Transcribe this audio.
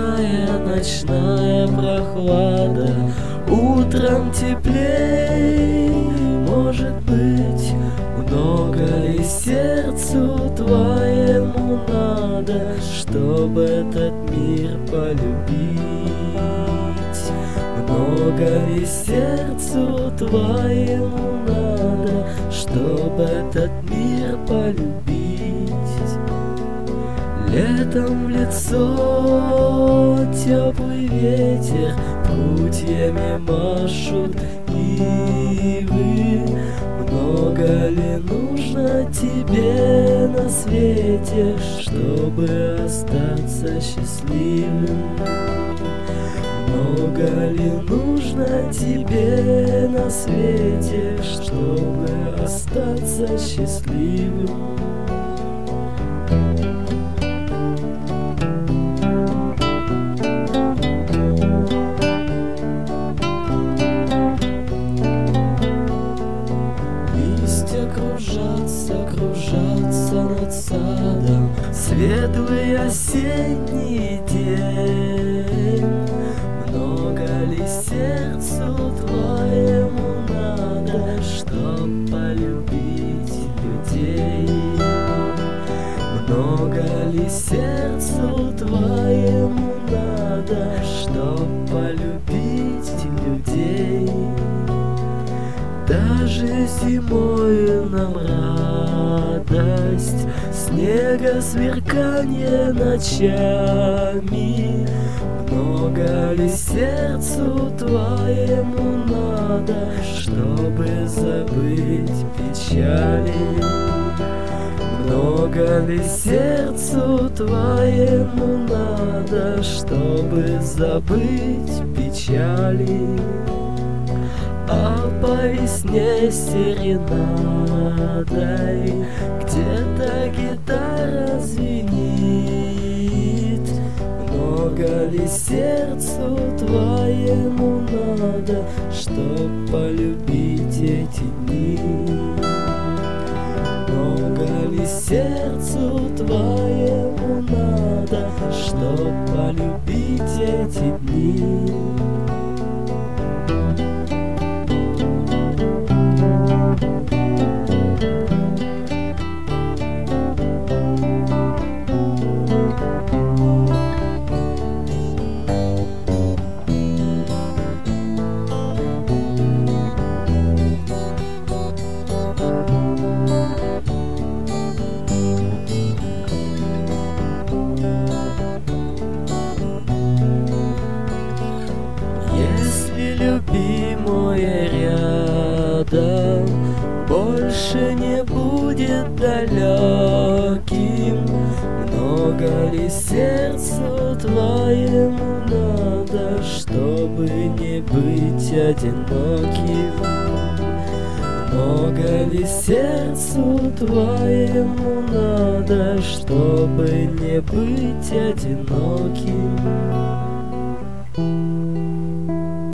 ледяная ночная прохлада, утром теплей. Может быть, много ли сердцу твоему надо, чтобы этот мир полюбить? Много ли сердцу твоему надо, чтобы этот мир полюбить? Летом в лицо теплый ветер, прутьями машут ивы. Много ли нужно тебе на свете, чтобы остаться счастливым? Много ли нужно тебе на свете, чтобы остаться счастливым? Кружатся над садом светлый осенний день. Много ли сердцу твоему надо, чтоб полюбить людей? Много ли сердцу твоему надо, чтоб полюбить людей? Даже зимою нам радость, снега сверканье ночами. Много ли сердцу твоему надо, чтобы забыть печали? Много ли сердцу твоему надо, чтобы забыть печали? А по весне серенадой где-то гитара звенит. Много ли сердцу твоему надо, чтоб полюбить эти дни? Много ли сердцу твоему надо, чтоб полюбить эти дни? Любимое рядом больше не будет далеким. Много ли сердцу твоему надо, чтобы не быть одиноким? Много ли сердцу твоему надо, чтобы не быть одиноким?